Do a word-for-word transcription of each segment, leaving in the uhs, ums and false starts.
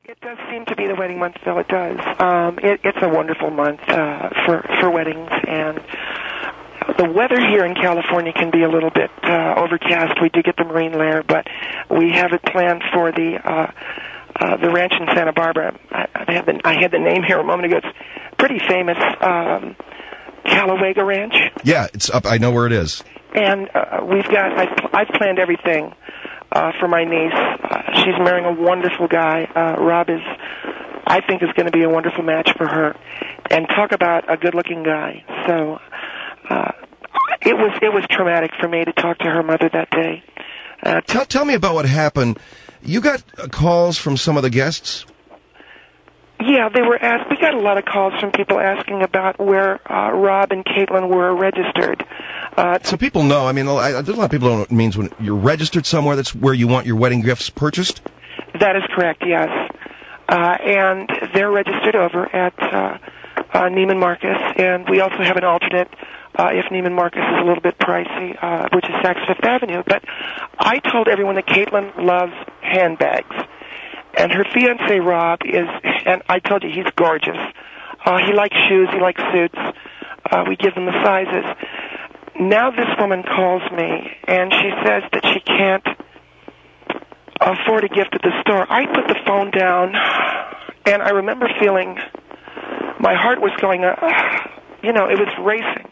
It does seem to be the wedding month, Phil. It does. Um, it, it's a wonderful month uh, for for weddings, and the weather here in California can be a little bit uh, overcast. We do get the marine layer, but we have it planned for the uh, uh, the ranch in Santa Barbara. I, I had the I had the name here a moment ago. It's pretty famous, um, Callawega Ranch. Yeah, it's up. I know where it is. And uh, we've got I've, I've planned everything. Uh, for my niece. Uh, she's marrying a wonderful guy. Uh, Rob is, I think, is going to be a wonderful match for her. And talk about a good-looking guy. So uh, it was it was traumatic for me to talk to her mother that day. Uh, tell, tell me about what happened. You got uh, calls from some of the guests? Yeah, they were asked. We got a lot of calls from people asking about where uh, Rob and Caitlin were registered. Uh, so people know. I mean, I, there's a lot of people don't know what it means when you're registered somewhere. That's where you want your wedding gifts purchased. That is correct. Yes, uh, and they're registered over at uh, uh, Neiman Marcus, and we also have an alternate uh, if Neiman Marcus is a little bit pricey, uh, which is Saks Fifth Avenue. But I told everyone that Caitlin loves handbags. And her fiancé, Rob, is, and I told you, he's gorgeous. Uh, he likes shoes, he likes suits. Uh, we give him the sizes. Now this woman calls me, and she says that she can't afford a gift at the store. I put the phone down, and I remember feeling my heart was going, uh, you know, it was racing.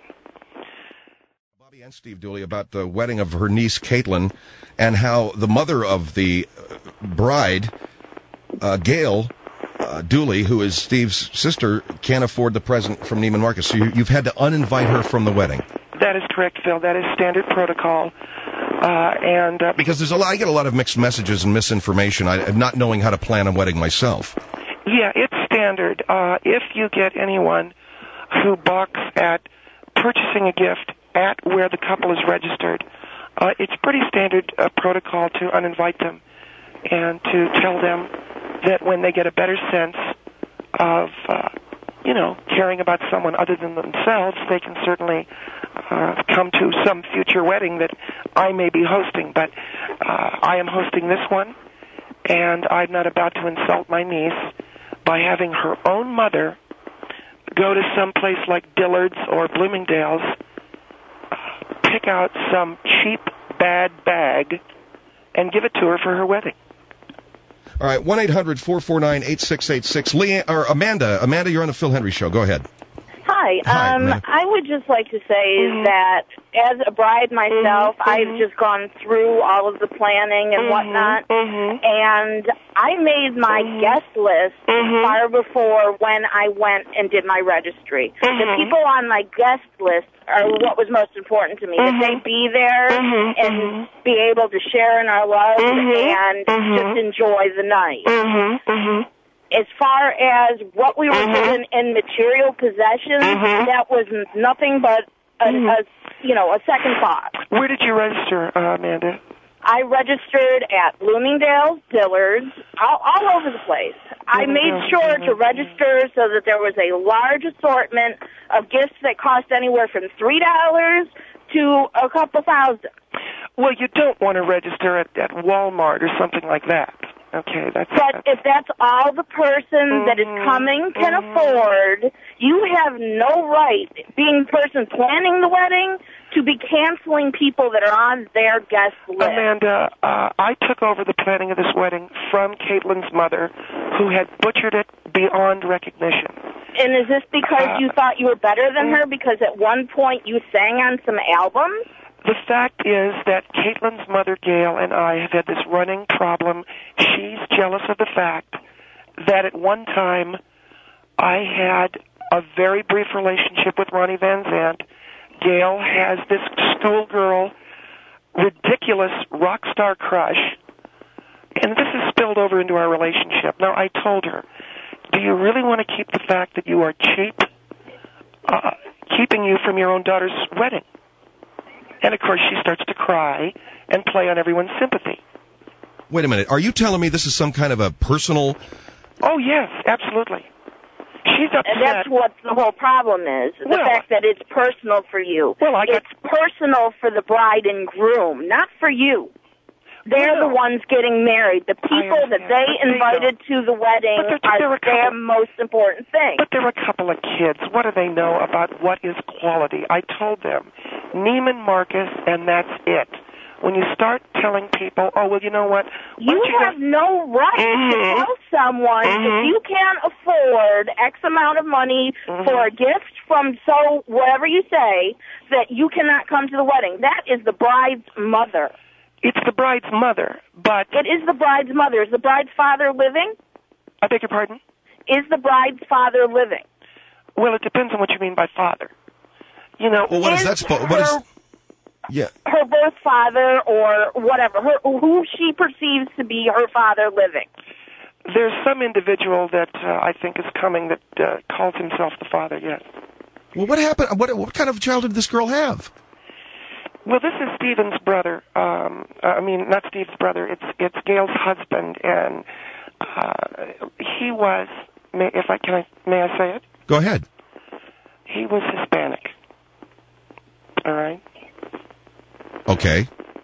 Bobby and Steve Dooley about the wedding of her niece, Caitlin, and how the mother of the bride, Uh, Gail uh, Dooley, who is Steve's sister, can't afford the present from Neiman Marcus. So you, you've had to uninvite her from the wedding. That is correct, Phil. That is standard protocol. Uh, and uh, because there's a lot, I get a lot of mixed messages and misinformation. I, I'm not knowing how to plan a wedding myself. Yeah, it's standard. Uh, if you get anyone who balks at purchasing a gift at where the couple is registered, uh, it's pretty standard uh, protocol to uninvite them and to tell them that when they get a better sense of, uh, you know, caring about someone other than themselves, they can certainly uh, come to some future wedding that I may be hosting. But uh, I am hosting this one, and I'm not about to insult my niece by having her own mother go to some place like Dillard's or Bloomingdale's, uh, pick out some cheap, bad bag, and give it to her for her wedding. All right, one eight hundred four four nine eight six eight six. Leanne, or Amanda. Amanda, you're on the Phil Hendry Show. Go ahead. Hi. Hi, um, Amanda. I would just like to say Mm-hmm. that as a bride myself, Mm-hmm. I've just gone through all of the planning and Mm-hmm. whatnot, Mm-hmm. and I made my Mm-hmm. guest list Mm-hmm. far before when I went and did my registry. The Mm-hmm. people on my guest list are what was most important to me, Mm-hmm. that they be there Mm-hmm. and Mm-hmm. be able to share in our love Mm-hmm. and Mm-hmm. just enjoy the night. Mm-hmm. Mm-hmm. As far as what we were Mhm. given in material possessions, Mhm. that was nothing but a, Mhm. a, you know, a second thought. Where did you register, uh, Amanda? I registered at Bloomingdale's, Dillard's, all, all over the place. I made sure to register so that there was a large assortment of gifts that cost anywhere from three dollars to a couple thousand. Well, you don't want to register at, at Walmart or something like that. Okay, that's... But if that's all the person that is coming can Mhm. afford, you have no right, being the person planning the wedding, to be canceling people that are on their guest list. Amanda, uh, I took over the planning of this wedding from Caitlin's mother, who had butchered it beyond recognition. And is this because Uh, you thought you were better than her because at one point you sang on some albums? The fact is that Caitlin's mother, Gail, and I have had this running problem. She's jealous of the fact that at one time I had a very brief relationship with Ronnie Van Zant. Gail has this schoolgirl, ridiculous rock star crush, and this has spilled over into our relationship. Now, I told her, do you really want to keep the fact that you are cheap uh, keeping you from your own daughter's wedding? And, of course, she starts to cry and play on everyone's sympathy. Wait a minute. Are you telling me this is some kind of a personal... Oh, yes, absolutely. She's upset. And that's what the whole problem is, the Well, fact that it's personal for you. Well, I got- It's personal for the bride and groom, not for you. They're no. the ones getting married. The people that they but they invited don't. to the wedding But there- there are were a couple- their most important thing. But there were a couple of kids. What do they know about what is quality? I told them, Neiman Marcus, and that's it. When you start telling people, oh, well, you know what? You Once have go- no right Mhm. to tell someone Mhm. if you can't afford X amount of money Mhm. for a gift from so whatever you say that you cannot come to the wedding. That is the bride's mother. It's the bride's mother, but... It is the bride's mother. Is the bride's father living? I beg your pardon? Is the bride's father living? Well, it depends on what you mean by father. You know, Well, what is Is that supposed? What is? her- Yeah. Her birth father or whatever, her, who she perceives to be her father living. there's some individual that uh, I think is coming that uh, calls himself the father, yes. Well, what happened? What what kind of childhood did this girl have? Well, this is Stephen's brother. Um, I mean, not Steve's brother. It's it's Gail's husband, and uh, he was. May, if I can, I, may I say it? Go ahead. He was Hispanic. All right. Okay.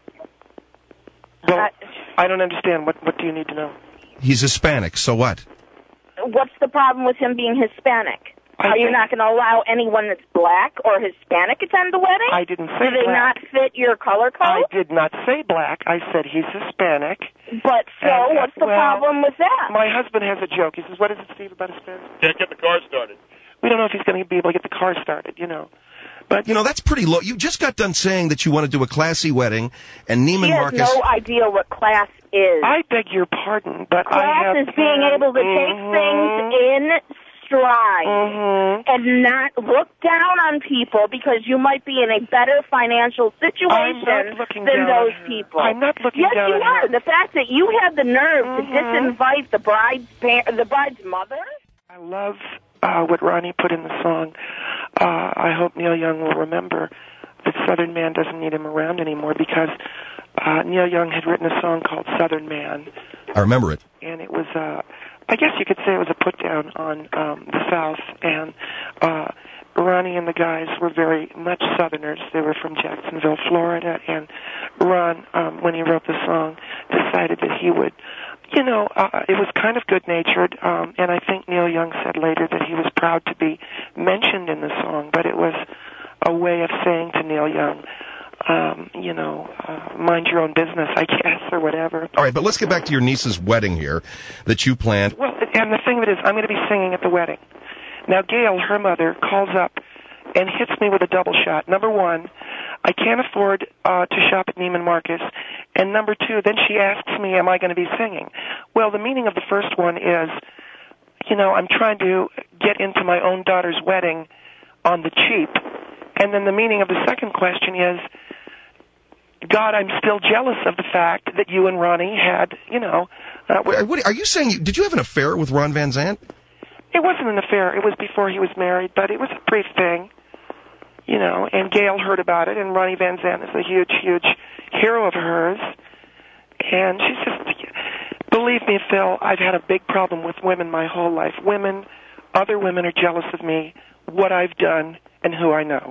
Well, Uh, I don't understand. What what do you need to know? He's Hispanic. So what? What's the problem with him being Hispanic? I Are you think- not going to allow anyone that's black or Hispanic attend the wedding? I didn't say Do they black. not fit your color I code? did not say black. I said he's Hispanic. But so, And, uh, what's the well, problem with that? My husband has a joke. He says, "What is it, Steve, about Hispanic?" Can't get the car started. We don't know if he's going to be able to get the car started. You know. But You know, that's pretty low. You just got done saying that you want to do a classy wedding, and Neiman He has Marcus. no idea what class is. I beg your pardon, but I Class have is being been- able to take things in stride Mhm. and not look down on people because you might be in a better financial I'm situation not looking than down on those her. people. I'm not looking yes, down you on are. her. The fact that you had the nerve Mhm. to disinvite the bride's par- the bride's mother. I love uh, what Ronnie put in the song. Uh, I hope Neil Young will remember that Southern Man doesn't need him around anymore, because uh, Neil Young had written a song called Southern Man, I remember it. and it was, uh, I guess you could say it was a put down on um, the South, and uh, Ronnie and the guys were very much Southerners. They were from Jacksonville, Florida, and Ron, um, when he wrote the song, decided that he would, you know, uh, it was kind of good-natured, um, and I think Neil Young said later that he was proud to be mentioned in the song, but it was a way of saying to Neil Young, um, you know, uh, mind your own business, I guess, or whatever. All right, but let's get back to your niece's wedding here that you planned. Well, and the thing of it is, I'm going to be singing at the wedding. Now, Gail, her mother, calls up and hits me with a double shot. Number one, I can't afford uh, to shop at Neiman Marcus. And number two, then she asks me, am I going to be singing? Well, the meaning of the first one is, you know, I'm trying to get into my own daughter's wedding on the cheap. And then the meaning of the second question is, God, I'm still jealous of the fact that you and Ronnie had, you know... Uh, Wait, what, are you saying, did you have an affair with Ron Van Zant? It wasn't an affair. It was before he was married, but it was a brief thing, you know, and Gail heard about it, and Ronnie Van Zant is a huge, huge hero of hers. And she's just, believe me, Phil, I've had a big problem with women my whole life. Women, other women are jealous of me, what I've done, and who I know.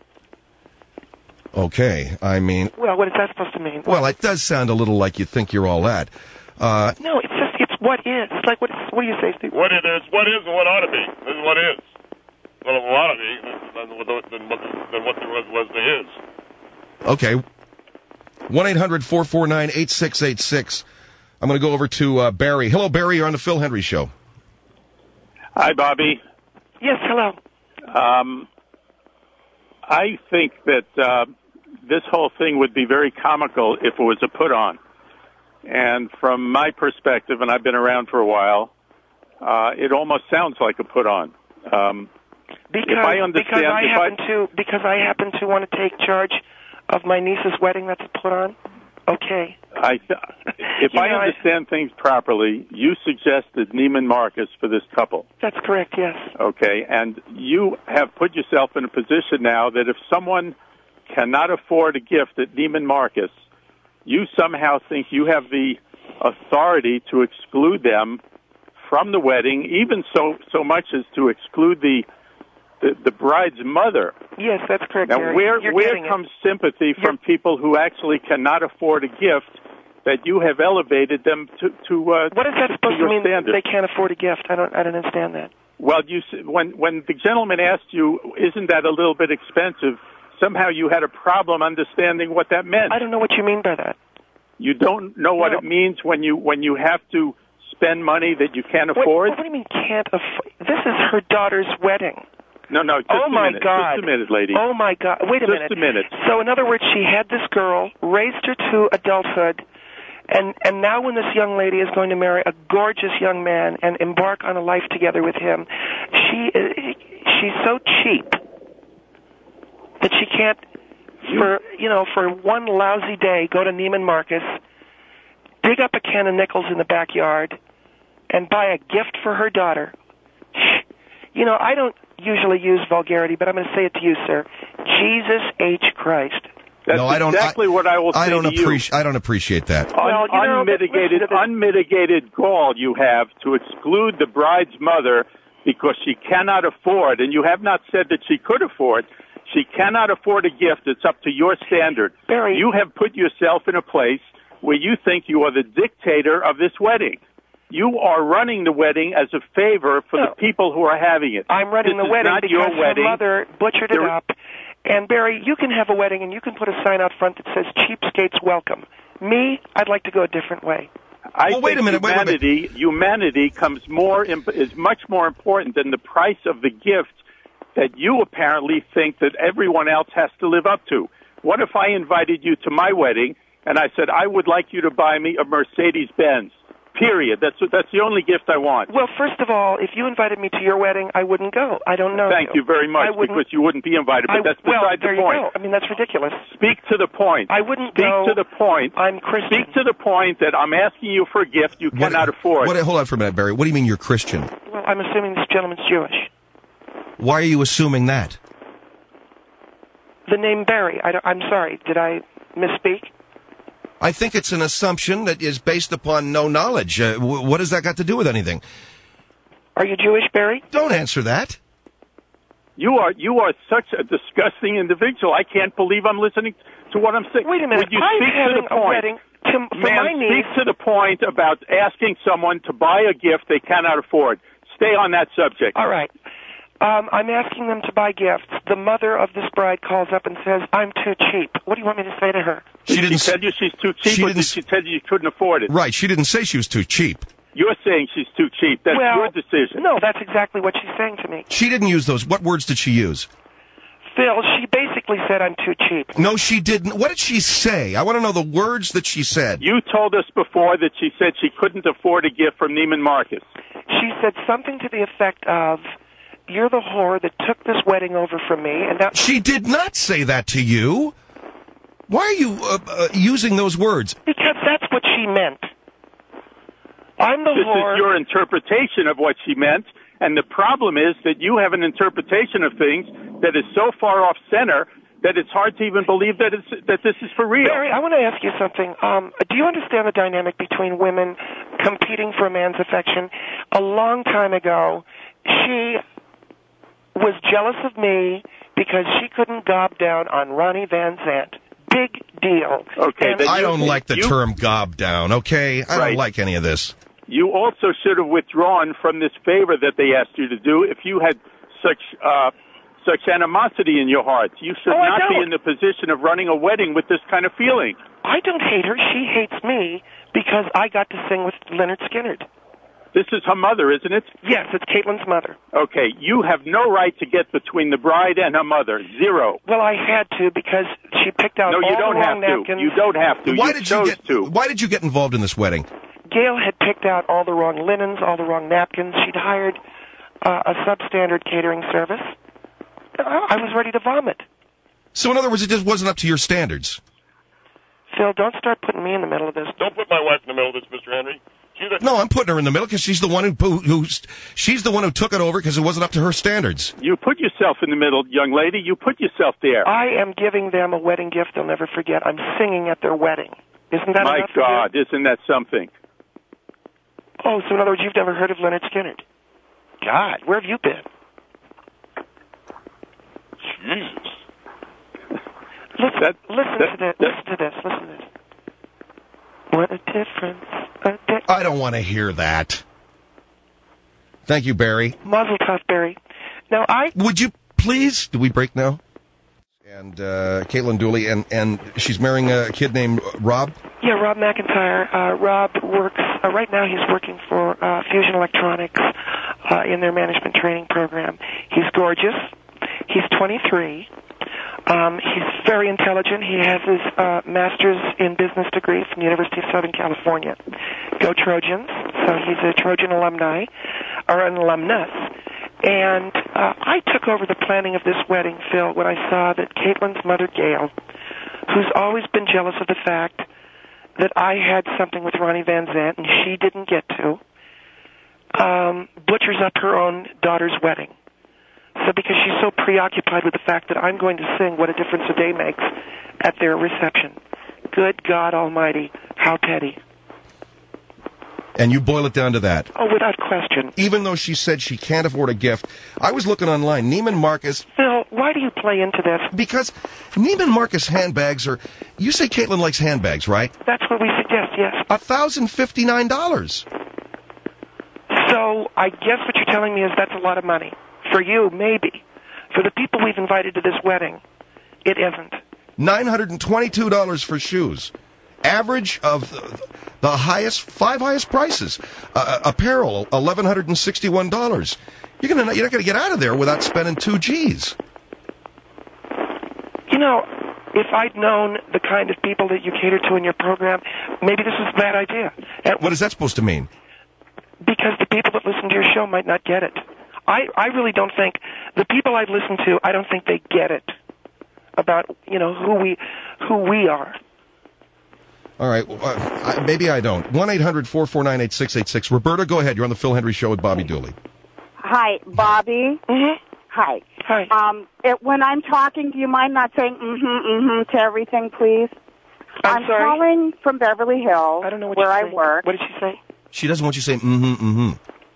Okay, I mean, Well, what is that supposed to mean? well, it does sound a little like you think you're all that. Uh, No, it's just, it's what is. It's like, what, is, what do you say, Steve? What it is, what is, and what ought to be. This is what is. Well, it ought to be than what, than what, than what there was, was there is. okay. one eight hundred four four nine eight six eight six. I'm going to go over to uh, Barry. Hello, Barry. You're on the Phil Hendry Show. Hi, Bobby. Yes, hello. Um, I think that uh, this whole thing would be very comical if it was a put-on. And from my perspective, and I've been around for a while, uh, it almost sounds like a put-on. Um, Because, if I understand, because I if happen I, to because I happen to want to take charge of my niece's wedding that's put on. Okay. I th- if You I know, I- understand things properly, you suggested Neiman Marcus for this couple. That's correct. Yes. Okay, and you have put yourself in a position now that if someone cannot afford a gift at Neiman Marcus, you somehow think you have the authority to exclude them from the wedding, even so so much as to exclude the the, the bride's mother. Yes, that's correct. Now, Gary. where You're where getting comes sympathy from You're- people who actually cannot afford a gift that you have elevated them to to uh, What is that to, supposed to to mean? standard. They can't afford a gift. I don't. I don't understand that. Well, you s- when when the gentleman asked you, isn't that a little bit expensive? Somehow you had a problem understanding what that meant. I don't know what you mean by that. You don't know what No. it means when you when you have to spend money that you can't Wait, afford. what do you mean can't afford? This is her daughter's wedding. No, no. Just Oh a my minute. God! Just a minute, lady. Oh my God! Wait a Just minute. a minute. So, in other words, she had this girl, raised her to adulthood, and and now when this young lady is going to marry a gorgeous young man and embark on a life together with him, she she's so cheap that she can't, for you know, for one lousy day, go to Neiman Marcus, dig up a can of nickels in the backyard, and buy a gift for her daughter. You know, I don't usually use vulgarity, but I'm going to say it to you, sir. Jesus H. Christ. That's no, I don't. exactly I, what I will say I don't to you. appreciate. I don't appreciate that. Un- Well, you know, unmitigated, listen to this. unmitigated gall you have to exclude the bride's mother because she cannot afford, and you have not said that she could afford. She cannot afford a gift. It's up to your standard. Barry. You have put yourself in a place where you think you are the dictator of this wedding. You are running the wedding as a favor for No. the people who are having it. I'm running This the is wedding not because your her wedding. mother butchered it There- up. And, Barry, you can have a wedding and you can put a sign out front that says, cheapskates welcome. Me, I'd like to go a different way. I Well, wait think a minute, wait, wait, wait. humanity, humanity comes more imp- is much more important than the price of the gift that you apparently think that everyone else has to live up to. What if I invited you to my wedding and I said I would like you to buy me a Mercedes Benz? Period. That's that's the only gift I want. Well, first of all, if you invited me to your wedding, I wouldn't go. I don't know Thank you very much I wouldn't- because you wouldn't be invited. But I, that's well, beside there the point. you go. I mean, that's ridiculous. Speak to the point. I wouldn't Speak go. to the point. I'm Christian. Speak to the point that I'm asking you for a gift you What- cannot afford. What, hold on for a minute, Barry. What do you mean you're Christian? Well, I'm assuming this gentleman's Jewish. Why are you assuming that? The name Barry. I don't, I'm sorry. Did I misspeak? I think it's an assumption that is based upon no knowledge. Uh, w- what has that got to do with anything? Are you Jewish, Barry? Don't answer that. You are you are such a disgusting individual. I can't believe I'm listening to what I'm saying. Wait a minute. Would you I'm speak having to the a point? wedding to, for Ma'am, my niece. speak to the point about asking someone to buy a gift they cannot afford. Stay on that subject. All right. Um, I'm asking them to buy gifts. The mother of this bride calls up and says, I'm too cheap. What do you want me to say to her? She Did didn't. she tell you she's too cheap, she or didn't did s- she tell you you couldn't afford it? Right. She didn't say she was too cheap. You're saying she's too cheap. That's well, your decision. No, that's exactly what she's saying to me. She didn't use those. What words did she use? Phil, she basically said I'm too cheap. No, she didn't. What did she say? I want to know the words that she said. You told us before that she said she couldn't afford a gift from Neiman Marcus. She said something to the effect of, you're the whore that took this wedding over from me, and now... She did not say that to you. Why are you uh, uh, using those words? Because that's what she meant. I'm the This whore... is your interpretation of what she meant, and the problem is that you have an interpretation of things that is so far off center that it's hard to even believe that it's that this is for real. Barry, I want to ask you something. Um, do you understand the dynamic between women competing for a man's affection? A long time ago, she was jealous of me because she couldn't gob down on Ronnie Van Zant. Big deal. Okay, And then I you- don't like the you- term gob down, okay? I Right. don't like any of this. You also should have withdrawn from this favor that they asked you to do if you had such uh, such animosity in your heart. You should Oh, I not be don't. in the position of running a wedding with this kind of feeling. I don't hate her. She hates me because I got to sing with Leonard Skinner. This is her mother, isn't it? Yes, it's Caitlin's mother. Okay, you have no right to get between the bride and her mother. Zero. Well, I had to because she picked out No, all you don't the have wrong to. napkins. You don't have to. Why you did you chose get to. Why did you get involved in this wedding? Gail had picked out all the wrong linens, all the wrong napkins. She'd hired uh, a substandard catering service. I I was ready to vomit. So in other words, it just wasn't up to your standards. Phil, don't start putting me in the middle of this. Don't put my wife in the middle of this, Mister Henry. She's a, No, I'm putting her in the middle because she's the one who, who who's she's the one who took it over because it wasn't up to her standards. You put yourself in the middle, young lady. You put yourself there. I am giving them a wedding gift they'll never forget. I'm singing at their wedding. Isn't that My enough for you? God, isn't that something? Oh, so in other words, you've never heard of Leonard Skinner? God, where have you been? Jesus. Listen, That- listen that- to this. that- Listen to this. Listen to this. What a difference. A di- I don't want to hear that. Thank you, Barry. Mazel tov, Barry. Now, I... Would you please... Do we break now? And uh, Caitlin Dooley, and, and she's marrying a kid named Rob? Yeah, Rob McIntyre. Uh, Rob works... Uh, right now he's working for uh, Fusion Electronics uh, in their management training program. He's gorgeous. He's twenty-three. Um, he's very intelligent. He has his uh, master's in business degree from the University of Southern California. Go Trojans. So he's a Trojan alumni, or an alumnus. And uh, I took over the planning of this wedding, Phil, when I saw that Caitlin's mother, Gail, who's always been jealous of the fact that I had something with Ronnie Van Zant and she didn't get to, um, butchers up her own daughter's wedding. So because she's so preoccupied with the fact that I'm going to sing What a Difference a Day Makes at their reception. Good God Almighty, how petty. And you boil it down to that. Oh, without question. Even though she said she can't afford a gift, I was looking online. Neiman Marcus... Phil, why do you play into this? Because Neiman Marcus handbags are... You say Caitlin likes handbags, right? That's what we suggest, yes. one thousand fifty-nine dollars. So I guess what you're telling me is that's a lot of money. For you, maybe. For the people we've invited to this wedding, it isn't. nine hundred twenty-two dollars for shoes. Average of the highest, five highest prices. Uh, apparel, one thousand one hundred sixty-one dollars. You're gonna, you're not going to get out of there without spending two G's. You know, if I'd known the kind of people that you cater to in your program, maybe this was a bad idea. And what is that supposed to mean? Because the people that listen to your show might not get it. I, I really don't think, the people I've listened to, I don't think they get it about, you know, who we, who we are. All right, uh, I, maybe I don't. one eight hundred four four nine eight six eight six. Roberta, go ahead. You're on the Phil Hendry Show with Bobby Dooley. Hi, Bobby. Mm-hmm. Hi. Hi. Um, it, when I'm talking, do you mind not saying mm-hmm, mm-hmm to everything, please? I'm, I'm sorry? calling from Beverly Hills, I don't know what where you're I saying. work. What did she say? She doesn't want you to say mm-hmm, mm-hmm.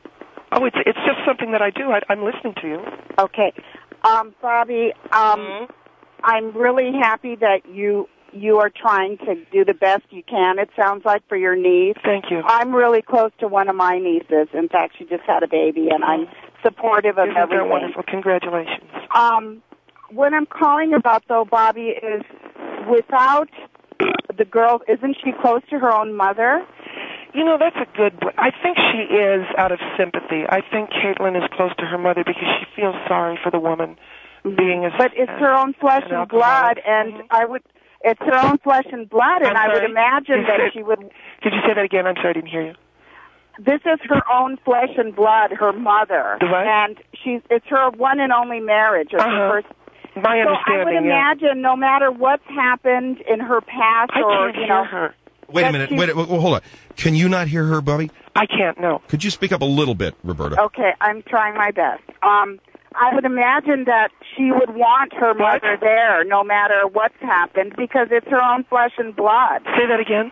Oh, it's it's just something that I do. I, I'm listening to you. Okay. Um, Bobby, um, Mm-hmm. I'm really happy that you you are trying to do the best you can, it sounds like, for your niece. Thank you. I'm really close to one of my nieces. In fact, she just had a baby, and I'm supportive of Isn't everything. that wonderful? Congratulations. Um, what I'm calling about, though, Bobby, is without the girl, isn't she close to her own mother? You know, that's a good one. I think she is out of sympathy. I think Caitlin is close to her mother because she feels sorry for the woman being a... But it's her own flesh an and blood, alcoholic. and Mm-hmm. I would... It's her own flesh and blood, and I'm I would sorry? imagine You that said- she would... Could you say that again? I'm sorry, I didn't hear you. This is her own flesh and blood, her mother. The what? And she's it's her one and only marriage. Or Uh-huh. her first, My so I understanding, would yeah. imagine no matter what's happened in her past I or, can't you hear know... her. Wait a But minute. she's- Wait, wait, hold on. Can you not hear her, Bobby? I can't, no. Could you speak up a little bit, Roberta? Okay, I'm trying my best. Um, I would imagine that she would want her What? mother there no matter what's happened because it's her own flesh and blood. Say that again.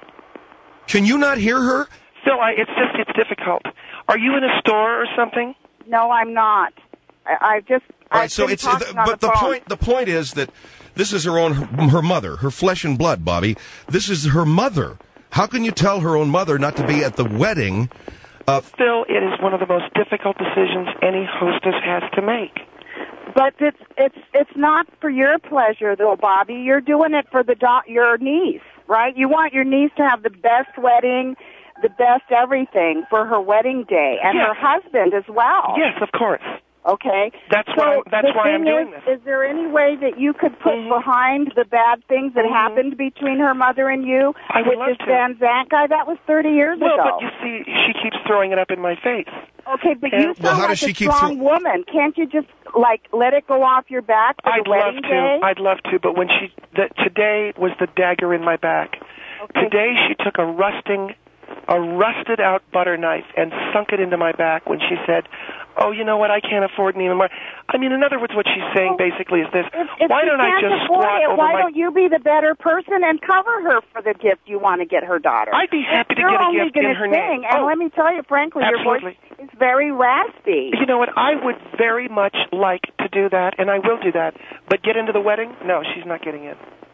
Can you not hear her? Phil, I, it's just, it's difficult. Are you in a store or something? No, I'm not. I, I just... All right, I've so been it's talking the, on but the, the phone. point the point is that this is her own her mother, her flesh and blood, Bobby. This is her mother. How can you tell her own mother not to be at the wedding? Uh, Phil, it is one of the most difficult decisions any hostess has to make. But it's it's it's not for your pleasure, though, Bobby. You're doing it for the do- your niece, right? You want your niece to have the best wedding, the best everything for her wedding day, and Yes. her husband as well. Yes, of course. Okay. That's so why I'm- that's the why I'm thing doing is, this. Is there any way that you could put Mhm. behind the bad things that Mhm. happened between her mother and you I would with love this to. Van Zandt guy? That was thirty years Well, ago. but you see, she keeps throwing it up in my face. Okay, but And- you Well, sound how like does she a keep strong throw- woman. Can't you just like let it go off your back for I'd the love wedding to. day? I'd love to, but when she the, today was the dagger in my back. Okay. Today she took a rusting, a rusted out butter knife and sunk it into my back when she said, "Oh, you know what? I can't afford Neiman Marcus." I mean, in other words, what she's saying basically is this: If, if Why she don't I can't just afford squat it, over why my? don't you be the better person and cover her for the gift you want to get her daughter? I'd be happy If to you're get a only gift in gonna her sing, name. And Oh, let me tell you, frankly, absolutely. your voice is very raspy. You know what? I would very much like to do that, and I will do that. But get into the wedding? No, she's not getting in.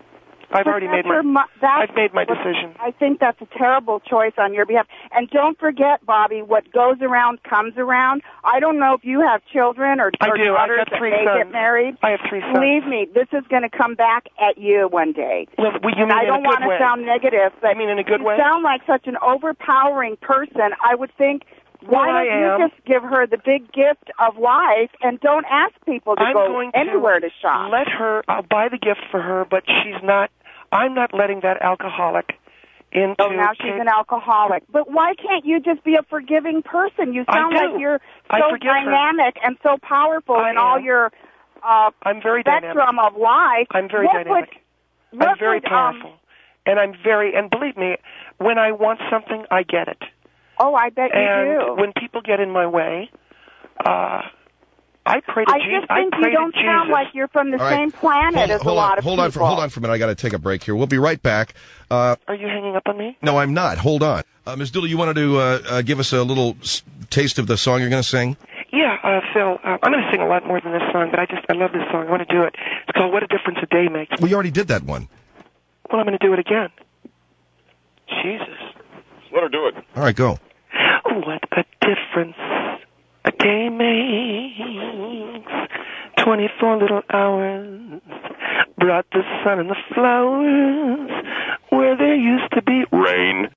I've But already that's made my. her mo- that's I've made my what- decision. I think that's a terrible choice on your behalf. And don't forget, Bobby, what goes around comes around. I don't know if you have children or, I or do. I've daughters got that three may sons. get married. I have three sons. Believe me, this is going to come back at you one day. Well, well, you mean I in don't a good want to way? sound negative, but I mean in a good you way? sound like such an overpowering person. I would think, why Well, I don't am. you just give her the big gift of life and don't ask people to I'm go going to anywhere to shop? Let her. I'll buy the gift for her, but she's not. I'm not letting that alcoholic into. Oh, now she's Kate- an alcoholic. But why can't you just be a forgiving person? You I sound do. like you're I so forgive her. dynamic and so powerful I in all am. your uh, I'm very dynamic. spectrum of life. I'm very what dynamic. Would, what I'm very would, um, powerful, and I'm very. And believe me, when I want something, I get it. oh, I bet you And do. when people get in my way, uh, I pray to I Jesus. just think I pray you don't to sound Jesus. like you're from the All right. same planet Hold, as hold a lot on, of hold people. on for hold on for a minute. I got to take a break here. We'll be right back. Uh, Are you hanging up on me? no, I'm not. Hold on, uh, Miz Dooley. You wanted to uh, uh, give us a little s- taste of the song you're going to sing? Yeah, uh, Phil. Uh, I'm going to sing a lot more than this song, but I just I love this song. I want to do it. It's called "What a Difference a Day Makes." We already did that one. Well, I'm going to do it again. Jesus. Let her do it. All right, go. What a difference a day makes. Twenty-four little hours brought the sun and the flowers where there used to be rain.